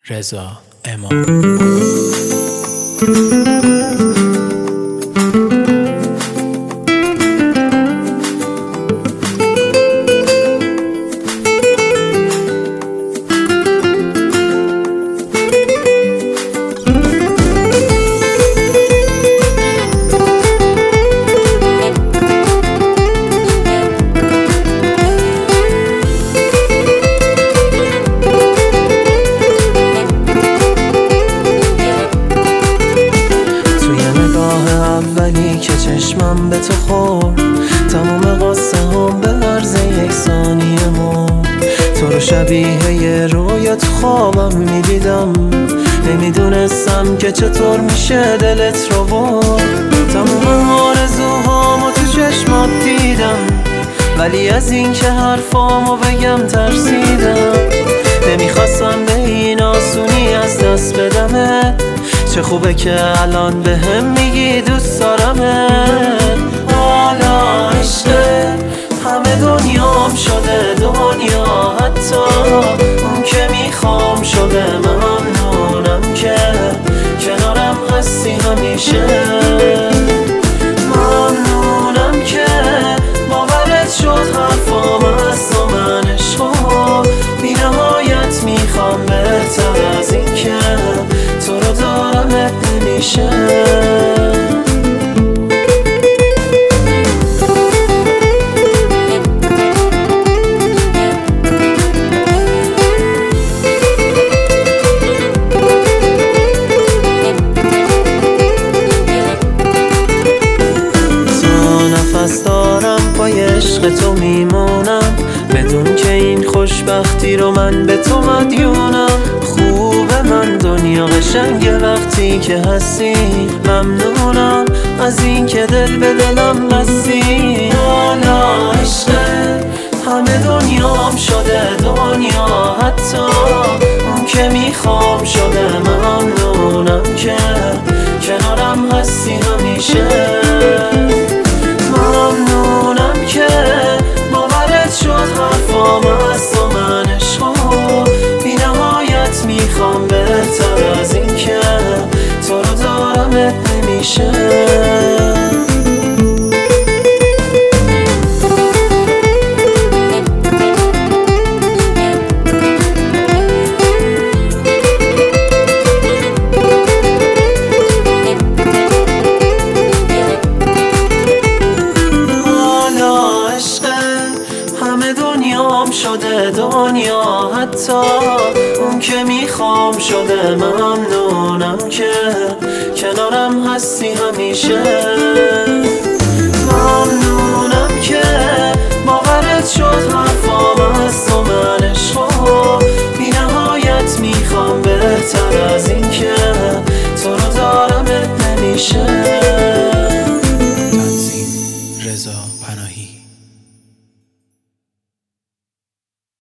رضا امام. اولی که چشمم به تو خورد، تمام قصه هم به عرض یک ثانیه مرد. تو رو شبیه یه رویا تو خوابم میدیدم، نمیدونستم که چطور میشه دلت رو برد. تمام آرزوهامو تو چشمات دیدم، ولی از این که حرفامو بگم ترسیدم. نمیخواستم به این آسونی از دست بدمت، چه خوبه که الان به هم میگی دوست دارمت. حالا عشقه همه دنیام شده دنیا، حتی اون که میخوام شده. ممنونم که کنارم هستی همیشه، ممنونم که باورت شد حرفام از تو. من عشقو بی نهایت میخوام، بهتر از این که تو رو دارمت نمیشه. پای عشق تو میمونم، بدون که این خوشبختی رو من به تو مدیونم. خوبه من دنیا قشنگه وقتی که هستی، ممنونم از این که دل به دلم بستی. حالا عشقه همه دنیام شده دنیا، حتی اون که میخوام شده. ممنونم که کنارم هستی همیشه، ممنونم که باورت شد حرفام از تو. من عشقو بی نهایت میخوام، بهتر از این که تو رو دارمت نمیشه. شده دنیا، حتی اون که میخوام شده. ممنونم که کنارم هستی همیشه.